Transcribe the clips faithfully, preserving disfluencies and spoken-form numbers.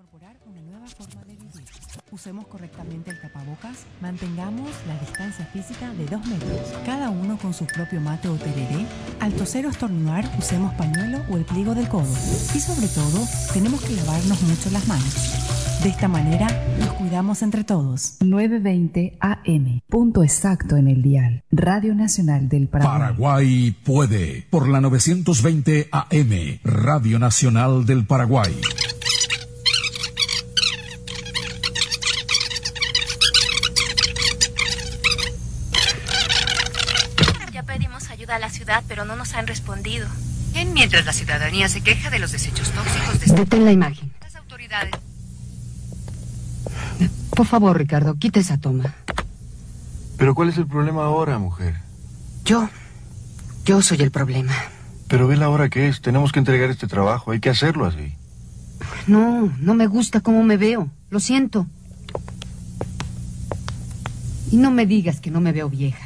incorporar una nueva forma de vivir. Usemos correctamente el tapabocas, mantengamos la distancia física de dos metros, cada uno con su propio mate o tereré. Al toser o estornudar, usemos pañuelo o el pliego del codo. Y sobre todo, tenemos que lavarnos mucho las manos. De esta manera, nos cuidamos entre todos. nueve veinte A M, punto exacto en el dial. Radio Nacional del Paraguay. Paraguay puede, por la novecientos veinte A M, Radio Nacional del Paraguay. Ya pedimos ayuda a la ciudad, pero no nos han respondido. Bien, mientras la ciudadanía se queja de los desechos tóxicos de... Detén la imagen. Las autoridades... Por favor, Ricardo, quita esa toma. ¿Pero cuál es el problema ahora, mujer? Yo... Yo soy el problema. Pero ve la hora que es. Tenemos que entregar este trabajo. Hay que hacerlo así. No, no me gusta cómo me veo. Lo siento. Y no me digas que no me veo vieja.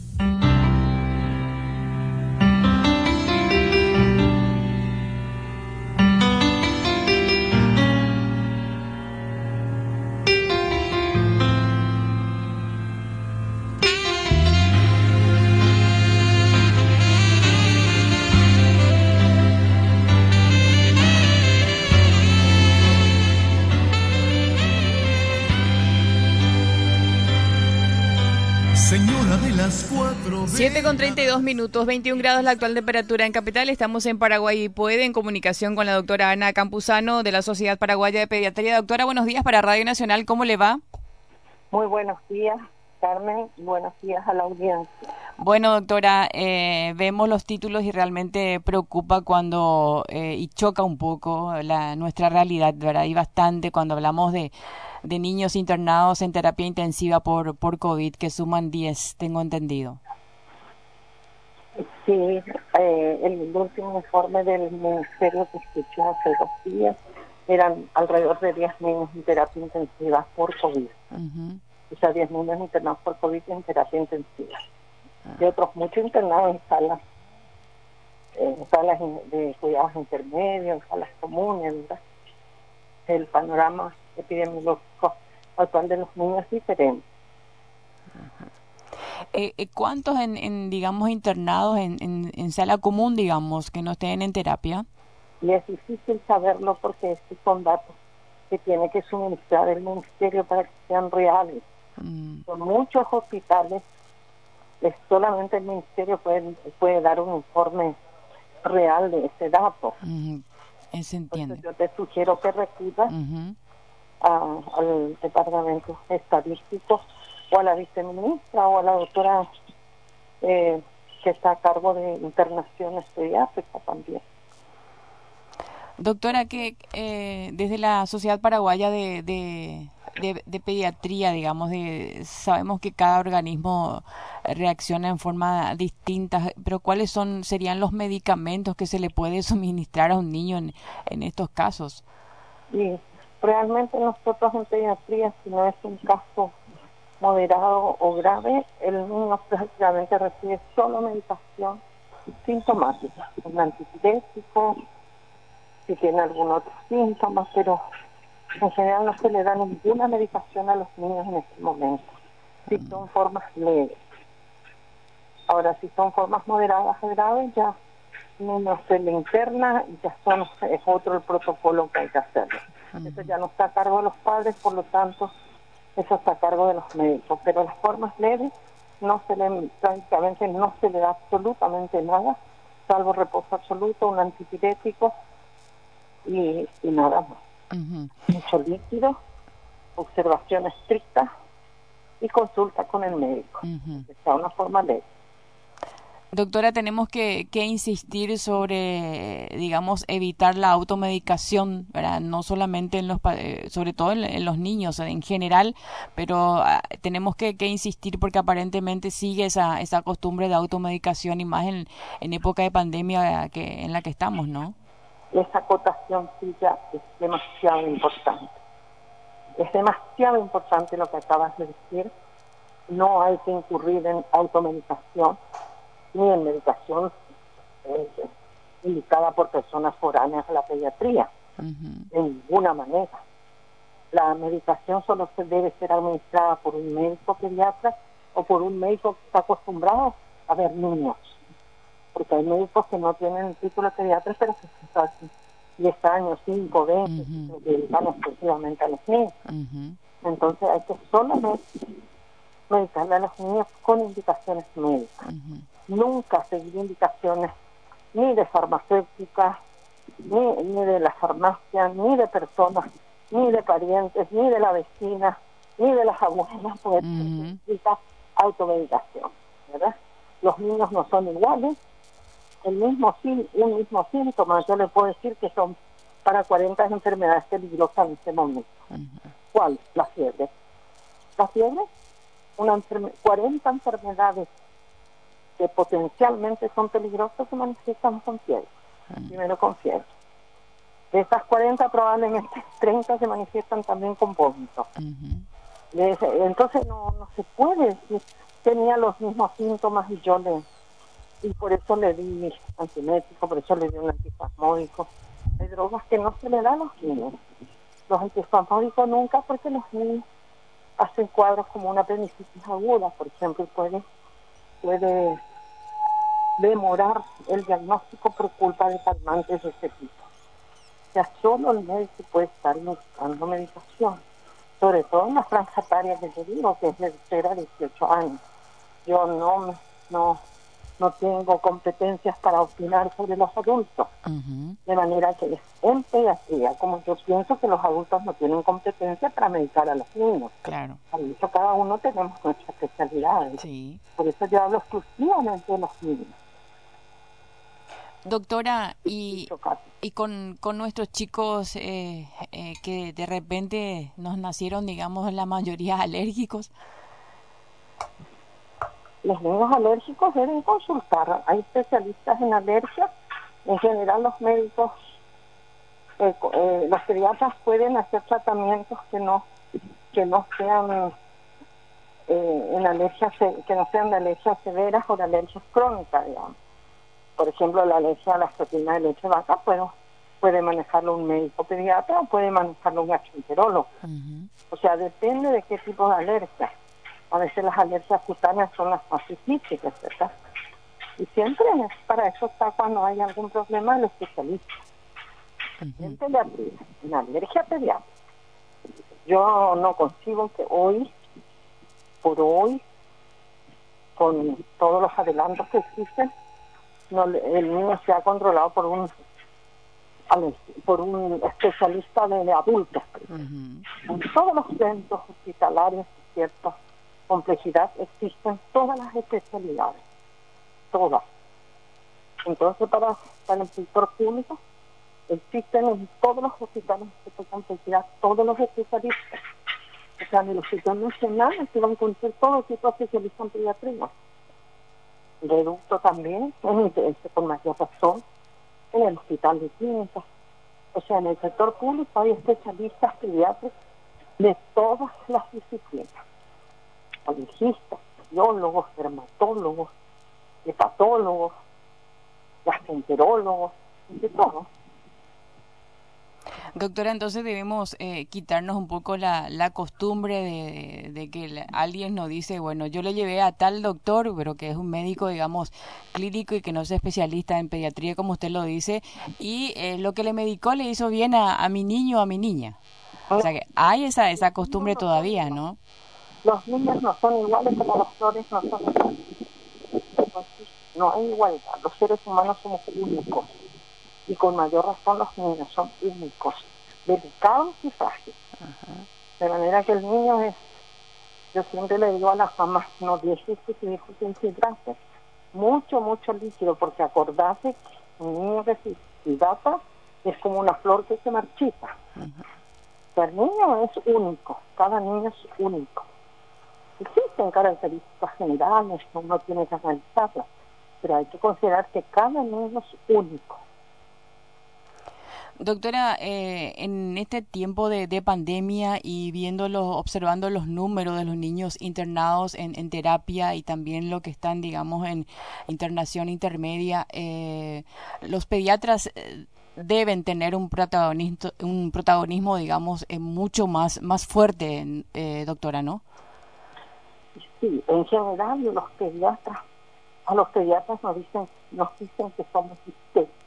siete con treinta y dos minutos, veintiún grados la actual temperatura en Capital. Estamos en Paraguay y Puede, en comunicación con la doctora Ana Campuzano de la Sociedad Paraguaya de Pediatría. Doctora, buenos días para Radio Nacional, ¿cómo le va? Muy buenos días, Carmen, y buenos días a la audiencia. Bueno, doctora, eh, vemos los títulos y realmente preocupa cuando, eh, y choca un poco la nuestra realidad, ¿verdad? Y bastante cuando hablamos de, de niños internados en terapia intensiva por, por COVID, que suman diez, tengo entendido. Sí, eh, el último informe del Ministerio que escuché hace dos días eran alrededor de diez niños en terapia intensiva por COVID. Uh-huh. O sea, diez niños internados por COVID en terapia intensiva. Uh-huh. Y otros muchos internados en salas, en salas de cuidados intermedios, en salas comunes, ¿verdad? El panorama epidemiológico actual de los niños es diferente. Uh-huh. Eh, ¿Cuántos en, en digamos internados en, en, en sala común, digamos, que no estén en terapia? Y es difícil saberlo porque estos son datos que tiene que suministrar el ministerio para que sean reales. Mm. Son muchos hospitales, es solamente el ministerio puede, puede dar un informe real de ese dato. Mm. Se entiende. Entonces yo te sugiero que recurras uh-huh. a, al departamento estadístico o a la viceministra o a la doctora eh, que está a cargo de internaciones pediátricas también. Doctora, que eh, desde la Sociedad Paraguaya de, de, de, de Pediatría, digamos, de, sabemos que cada organismo reacciona en forma distinta, pero ¿cuáles son serían los medicamentos que se le puede suministrar a un niño en, en estos casos? Sí, realmente nosotros en pediatría, si no es un caso moderado o grave, el niño prácticamente recibe solo medicación sintomática, un antipirético, si tiene algún otro síntoma, pero en general no se le da ninguna medicación a los niños en este momento, si son formas leves. Ahora, si son formas moderadas o graves, ya no se le interna y ya son, es otro el protocolo que hay que hacerlo. Eso ya no está a cargo de los padres, por lo tanto, eso está a cargo de los médicos, pero las formas leves no se le, prácticamente no se le da absolutamente nada, salvo reposo absoluto, un antipirético y, y nada más. Uh-huh. Mucho líquido, observación estricta y consulta con el médico. Uh-huh. Está una forma leve. Doctora, tenemos que, que insistir sobre, digamos, evitar la automedicación, ¿verdad? No solamente en los, sobre todo en, en los niños en general, pero uh, tenemos que, que insistir porque aparentemente sigue esa esa costumbre de automedicación y más en, en época de pandemia que en la que estamos, ¿no? Esa acotación sí ya es demasiado importante. Es demasiado importante lo que acabas de decir. No hay que incurrir en automedicación ni en medicación eh, indicada por personas foráneas a la pediatría, uh-huh. de ninguna manera. la medicación solo se debe ser administrada por un médico pediatra o por un médico que está acostumbrado a ver niños, porque hay médicos que no tienen el título de pediatra, pero que están diez años, cinco, veinte, uh-huh. que dedican exclusivamente a los niños. Uh-huh. Entonces hay que solamente medicarle a los niños con indicaciones médicas. Uh-huh. Nunca seguir indicaciones ni de farmacéuticas, ni, ni de la farmacia, ni de personas, ni de parientes, ni de la vecina, ni de las abuelas, porque uh-huh. necesita automedicación, ¿verdad? Los niños no son iguales, el mismo un mismo síntoma, yo le puedo decir que son para cuarenta enfermedades peligrosas en este momento. Uh-huh. ¿Cuál? La fiebre. La fiebre, una enferme- cuarenta enfermedades que potencialmente son peligrosas se manifiestan con fiebre. Uh-huh. Primero con fiebre. De esas cuarenta probablemente treinta se manifiestan también con vómito. Uh-huh. Entonces no, no se puede decir tenía los mismos síntomas y yo le y por eso le di antimético, por eso le di un antispasmódico. Hay drogas que no se le dan a los niños. Los antispasmódicos nunca, porque los niños hacen cuadros como una apendicitis aguda, por ejemplo, puede puede demorar el diagnóstico por culpa de calmantes de ese tipo. O sea, solo el médico puede estar buscando medicación, sobre todo en la franja etaria que yo digo, que es de cero a dieciocho años. Yo no no no tengo competencias para opinar sobre los adultos, uh-huh. de manera que en pediatría, como yo pienso que los adultos no tienen competencia para medicar a los niños. Claro. Por eso cada uno tenemos nuestras especialidades. Sí. Por eso yo hablo exclusivamente de los niños. Doctora, y, y con, con nuestros chicos eh, eh, que de repente nos nacieron, digamos, la mayoría alérgicos. Los niños alérgicos deben consultar. Hay especialistas en alergia. En general los médicos, eh, eh, los pediatras pueden hacer tratamientos que no que no sean eh, en alergias que no sean de alergias severas o de alergias crónicas, digamos. Por ejemplo, la alergia a la proteína de leche de vaca puede, puede manejarlo un médico pediatra o puede manejarlo un gastroenterólogo. Uh-huh. O sea, depende de qué tipo de alergia. A veces las alergias cutáneas son las más difíciles, ¿verdad? Y siempre para eso está cuando hay algún problema el especialista. Uh-huh. En pediatría, en alergia pediátrica, yo no concibo que hoy, por hoy, con todos los adelantos que existen, no, el niño sea controlado por un por un especialista de, de adultos. Uh-huh. En todos los centros hospitalarios, cierto, complejidad, existen todas las especialidades, todas. Entonces para, para el sector público existen en todos los hospitales de complejidad todos los especialistas. O sea, en el Hospital Nacional se van a encontrar todo tipo de especialistas en pediatría. Reducto también, en el, con mayor razón, en el Hospital de Clínicas. O sea, en el sector público hay especialistas pediátricos de todas las disciplinas. Alergistas, biólogos, dermatólogos, hepatólogos, gastroenterólogos, de todo. Doctora, entonces debemos eh, quitarnos un poco la, la costumbre de, de que la, alguien nos dice, bueno, yo le llevé a tal doctor, pero que es un médico, digamos, clínico y que no es especialista en pediatría, como usted lo dice, y eh, lo que le medicó le hizo bien a, a mi niño o a mi niña. O sea que hay esa esa costumbre todavía, ¿no? Los niños no son iguales como las flores no son iguales. No hay igualdad. Los seres humanos somos únicos. Y con mayor razón los niños son únicos, delicados y frágiles. Uh-huh. De manera que el niño es, yo siempre le digo a las mamás, no dejes que su hijo se deshidrate, mucho, mucho líquido, porque acordarse que un niño que se deshidrata es como una flor que se marchita. Uh-huh. O sea, el niño es único, cada niño es único. Existen características generales, uno tiene que analizarlas, pero hay que considerar que cada niño es único. Doctora, eh, en este tiempo de, de pandemia y viéndolo, observando los números de los niños internados en, en terapia y también lo que están, digamos, en internación intermedia, eh, los pediatras eh, deben tener un protagonismo, un protagonismo digamos, eh, mucho más, más fuerte, eh, doctora, ¿no? Sí, en general los pediatras, a los pediatras nos dicen, nos dicen que somos histéricos.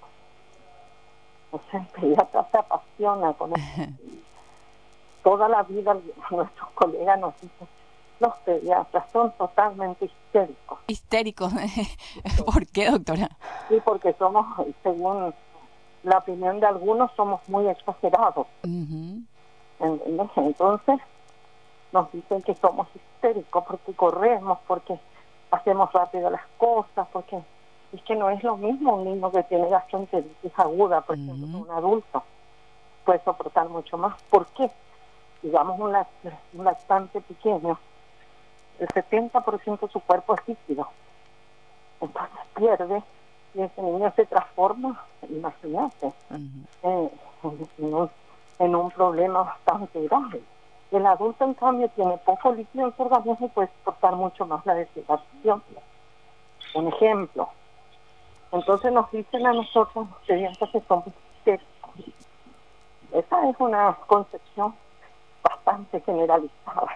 O sea, el pediatra se apasiona con eso. Toda la vida nuestros colegas nos dicen, los pediatras son totalmente histéricos. ¿Histéricos? ¿Por qué, doctora? Sí, porque somos, según la opinión de algunos, somos muy exagerados. Uh-huh. ¿Entendés? Entonces, nos dicen que somos histéricos porque corremos, porque hacemos rápido las cosas, porque es que no es lo mismo un niño que tiene gastroenteritis aguda, por ejemplo, uh-huh. un adulto puede soportar mucho más. ¿Por qué? Digamos, un, lact un lactante pequeño, el setenta por ciento de su cuerpo es líquido. Entonces pierde y ese niño se transforma, imagínate, uh-huh. en, en, un, en un problema bastante grave. El adulto, en cambio, tiene poco líquido en su organismo y puede soportar mucho más la deshidratación. Un ejemplo. Entonces nos dicen a nosotros, los pediatras, que somos histéricos. Esa es una concepción bastante generalizada.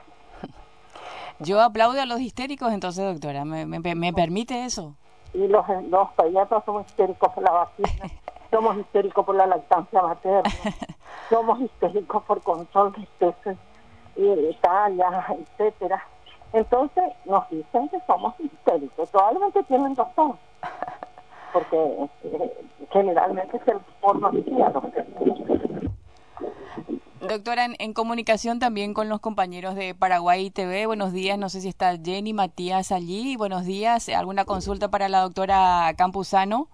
Yo aplaudo a los histéricos, entonces, doctora. ¿Me, me, me permite eso? Y los, los pediatras somos histéricos por la vacuna, somos histéricos por la lactancia materna, somos histéricos por control de peces, y talla, etcétera. Entonces nos dicen que somos histéricos. Probablemente tienen razón, porque eh, generalmente se les forma así a los histéricos. Doctora, en, en comunicación también con los compañeros de Paraguay T V. Buenos días, no sé si está Jenny, Matías allí. Buenos días, ¿alguna consulta para la doctora Campuzano?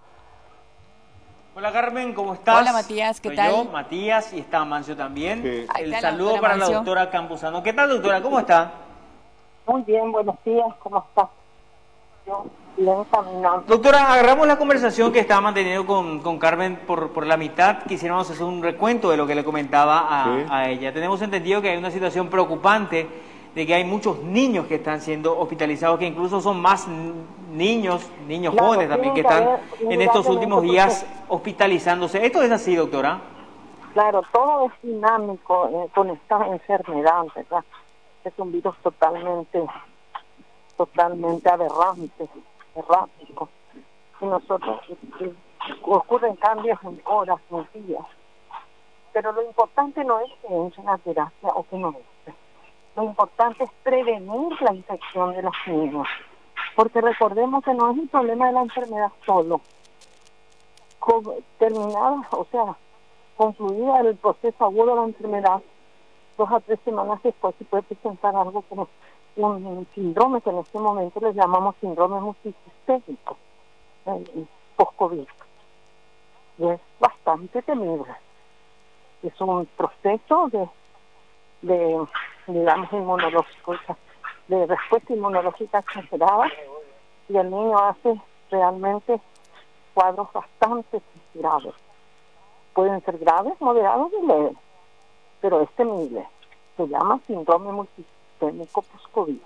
Hola Carmen, ¿cómo estás? Hola Matías, ¿qué Soy tal? yo, Matías, y está Mancio también. Sí. El está saludo la para Mancio. la doctora Campuzano. ¿Qué tal, doctora? ¿Cómo está? Muy bien, buenos días, ¿cómo estás? Yo bien caminando. Doctora, agarramos la conversación que estaba manteniendo con, con Carmen por, por la mitad. Quisiéramos hacer un recuento de lo que le comentaba a, Sí. a ella. Tenemos entendido que hay una situación preocupante de que hay muchos niños que están siendo hospitalizados, que incluso son más niños, niños Claro, jóvenes también, que tiene que están haber en estos indudablemente, últimos días porque- hospitalizándose. ¿Esto es así, doctora? Claro, todo es dinámico eh, con esta enfermedad, ¿verdad? Es un virus totalmente, totalmente aberrante, errático. Y nosotros, eh, ocurren cambios en horas, en días. Pero lo importante no es que entre a terapia o que no entre. Lo importante es prevenir la infección de los niños. Porque recordemos que no es un problema de la enfermedad solo. Con, terminada, o sea, concluida el proceso agudo de la enfermedad, dos a tres semanas después se puede presentar algo como un, un síndrome, que en este momento le llamamos síndrome multisistémico, eh, post-COVID. Y es bastante temible. Es un proceso de, de digamos, inmunológico, de respuesta inmunológica exagerada, y el niño hace realmente cuadros bastante graves. Pueden ser graves, moderados y leves, pero es temible. Se llama síndrome multisistémico post-COVID.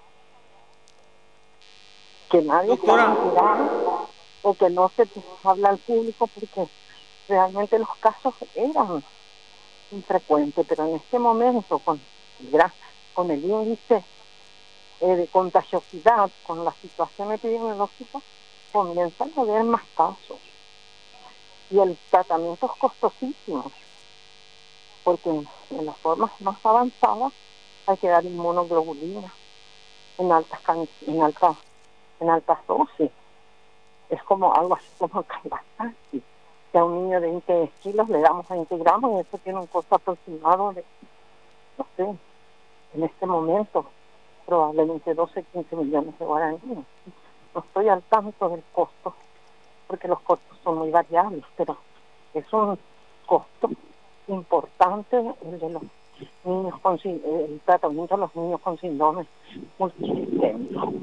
Que nadie se ha enterado o que no se habla al público, porque realmente los casos eran infrecuentes, pero en este momento, con el, gran, con el índice eh, de contagiosidad, con la situación epidemiológica, comienzan a haber más casos. Y el tratamiento es costosísimo, porque en, en las formas más avanzadas hay que dar inmunoglobulina en altas en altas en altas dosis. Es como algo así como calvasaxi. Si a un niño de veinte kilos le damos veinte gramos, y eso tiene un costo aproximado de, no sé, en este momento, probablemente doce, quince millones de guaraníes. No estoy al tanto del costo, porque los costos son muy variables, pero es un costo importante el de los niños con el tratamiento de los niños con síndrome multisistémico.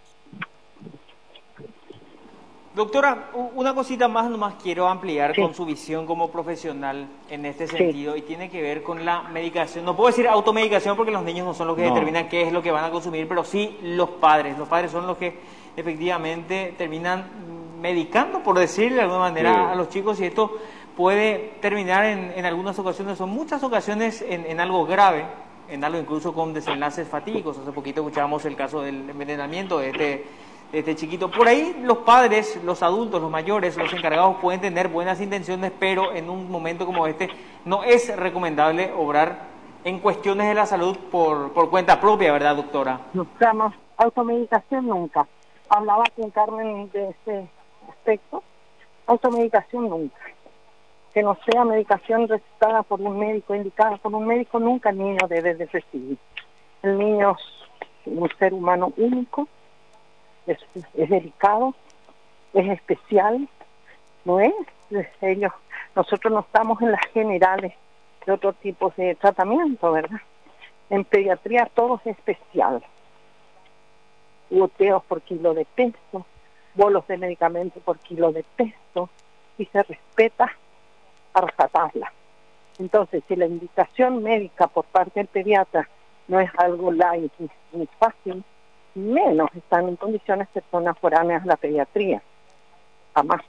Doctora, una cosita más nomás quiero ampliar sí. con su visión como profesional en este sentido, sí. y tiene que ver con la medicación. No puedo decir automedicación porque los niños no son los que no. determinan qué es lo que van a consumir, pero sí los padres. Los padres son los que efectivamente terminan medicando, por decirlo de alguna manera, sí. a los chicos, y esto puede terminar en, en algunas ocasiones, o muchas ocasiones, en, en algo grave, en algo incluso con desenlaces fatídicos. Hace poquito escuchábamos el caso del envenenamiento de este, de este chiquito. Por ahí los padres, los adultos, los mayores, los encargados pueden tener buenas intenciones, pero en un momento como este no es recomendable obrar en cuestiones de la salud por, por cuenta propia, ¿verdad, doctora? No estamos automedicación nunca. Hablaba con Carmen de ese aspecto. Automedicación nunca. Que no sea medicación recetada por un médico, indicada por un médico, nunca el niño debe de recibir. El niño es un ser humano único, es, es delicado, es especial, no es ellos. Nosotros no estamos en las generales de otro tipo de tratamiento, ¿verdad? En pediatría todo es especial. Goteos por kilo de peso, bolos de medicamento por kilo de peso, y se respeta a rajatabla. Entonces, si la indicación médica por parte del pediatra no es algo light ni fácil, menos están en condiciones personas foráneas a la pediatría. Jamás.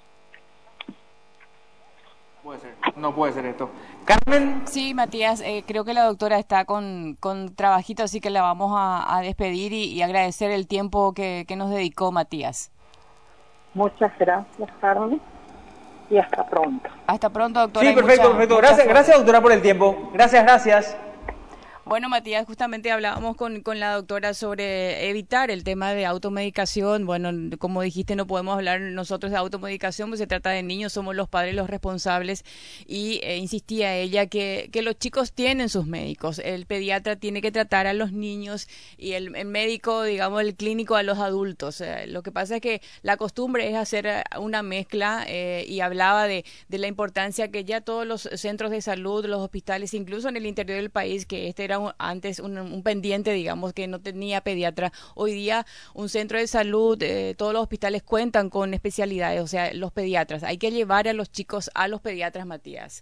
Puede ser, no puede ser esto. Carmen. Sí, Matías, eh, creo que la doctora está con, con trabajito, así que la vamos a, a despedir y, y agradecer el tiempo que, que nos dedicó, Matías. Muchas gracias, Carmen, y hasta pronto. Hasta pronto, doctora. Sí, perfecto, mucha, perfecto. Gracias, gracias, doctora, por el tiempo. Gracias, gracias. Bueno, Matías, justamente hablábamos con, con la doctora sobre evitar el tema de automedicación. Bueno, como dijiste, no podemos hablar nosotros de automedicación, pues se trata de niños, somos los padres los responsables. Y eh, insistía ella que, que los chicos tienen sus médicos. El pediatra tiene que tratar a los niños y el, el médico, digamos, el clínico a los adultos. Eh, lo que pasa es que la costumbre es hacer una mezcla eh, y hablaba de, de la importancia que ya todos los centros de salud, los hospitales, incluso en el interior del país, que este era antes un, un pendiente, digamos, que no tenía pediatra. Hoy día un centro de salud, eh, todos los hospitales cuentan con especialidades, o sea, los pediatras. Hay que llevar a los chicos a los pediatras, Matías.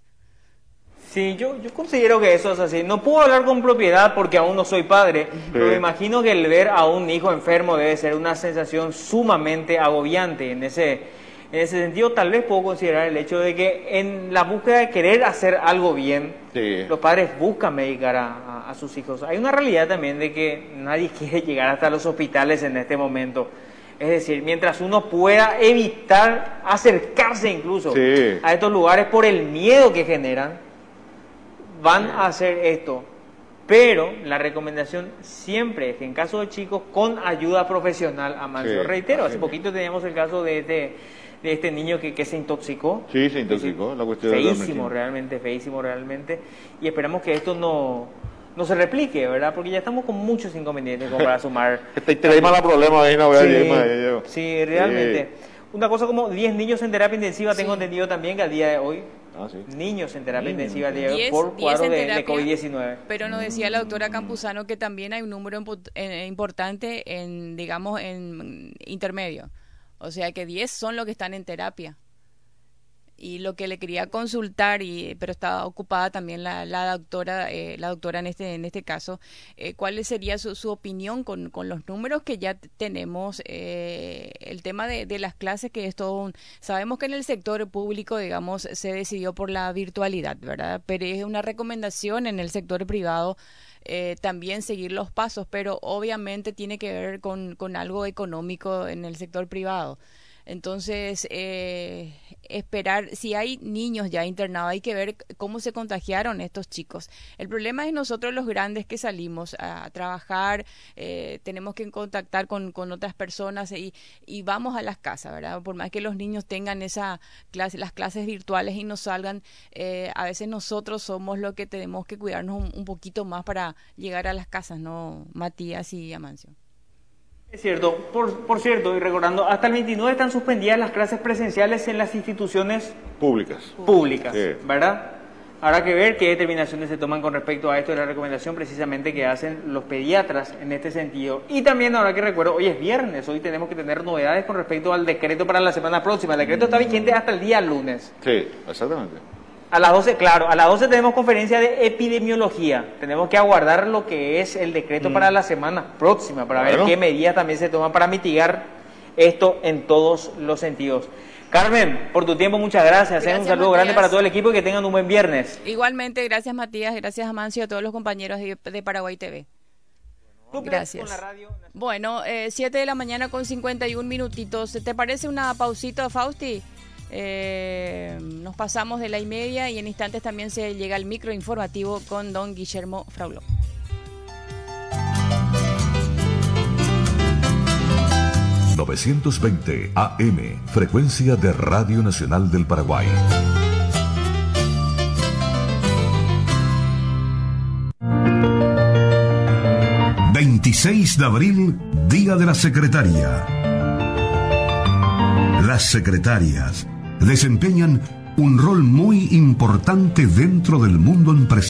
Sí, yo, yo considero que eso es así. No puedo hablar con propiedad porque aún no soy padre, sí. Pero me imagino que el ver a un hijo enfermo debe ser una sensación sumamente agobiante. En ese... En ese sentido, tal vez puedo considerar el hecho de que en la búsqueda de querer hacer algo bien, sí. Los padres buscan medicar a, a, a sus hijos. Hay una realidad también de que nadie quiere llegar hasta los hospitales en este momento. Es decir, mientras uno pueda evitar acercarse incluso sí. a estos lugares por el miedo que generan, van sí. a hacer esto. Pero la recomendación siempre es que en caso de chicos, con ayuda profesional, Amancio. Sí. Reitero, hace poquito teníamos el caso de este... de este niño que, que se intoxicó. Sí, se intoxicó, la cuestión feísimo, realmente, feísimo realmente, y esperamos que esto no, no se replique, ¿verdad? Porque ya estamos con muchos inconvenientes como para sumar. Te más problema ahí, no voy a sí, ir más. Sí, realmente. Sí. Una cosa como diez niños en terapia intensiva, sí. Tengo entendido también que al día de hoy, ah, sí. niños en terapia niños. intensiva día de hoy por cuadro de, de COVID diecinueve. Pero nos decía la doctora Campuzano que también hay un número importante en, digamos, en intermedio. O sea que diez son los que están en terapia. Y lo que le quería consultar, y pero estaba ocupada también la, la doctora, eh, la doctora en este en este caso, eh, ¿cuál sería su, su opinión con, con los números que ya tenemos? Eh, el tema de, de las clases, que es todo un... Sabemos que en el sector público, digamos, se decidió por la virtualidad, ¿verdad? Pero es una recomendación en el sector privado Eh, también seguir los pasos, pero obviamente tiene que ver con, con algo económico en el sector privado. Entonces, eh, esperar, si hay niños ya internados, hay que ver cómo se contagiaron estos chicos. El problema es nosotros los grandes que salimos a, a trabajar, eh, tenemos que contactar con, con otras personas y, y vamos a las casas, ¿verdad? Por más que los niños tengan esa clase, las clases virtuales y no salgan, eh, a veces nosotros somos los que tenemos que cuidarnos un, un poquito más para llegar a las casas, ¿no, Matías y Amancio? Es cierto, por, por cierto, y recordando, hasta el veintinueve están suspendidas las clases presenciales en las instituciones públicas, públicas, sí. ¿verdad? Habrá que ver qué determinaciones se toman con respecto a esto de la recomendación precisamente que hacen los pediatras en este sentido. Y también ahora que recuerdo, hoy es viernes, hoy tenemos que tener novedades con respecto al decreto para la semana próxima. El decreto está vigente hasta el día lunes. Sí, exactamente. A las doce, claro, a las doce tenemos conferencia de epidemiología. Tenemos que aguardar lo que es el decreto mm. para la semana próxima, para bueno. ver qué medidas también se toman para mitigar esto en todos los sentidos. Carmen, por tu tiempo, muchas gracias. Gracias, Un saludo Matías. grande para todo el equipo y que tengan un buen viernes. Igualmente, gracias Matías, gracias Amancio y a todos los compañeros de, de Paraguay T V. Gracias. Bueno, eh, siete de la mañana con cincuenta y un minutitos. ¿Te parece una pausita, Fausti? Eh, nos pasamos de la y media y en instantes también se llega el micro informativo con don Guillermo Fraulo. novecientos veinte A M, frecuencia de Radio Nacional del Paraguay. veintiséis de abril, Día de la Secretaria. Las secretarias desempeñan un rol muy importante dentro del mundo empresarial.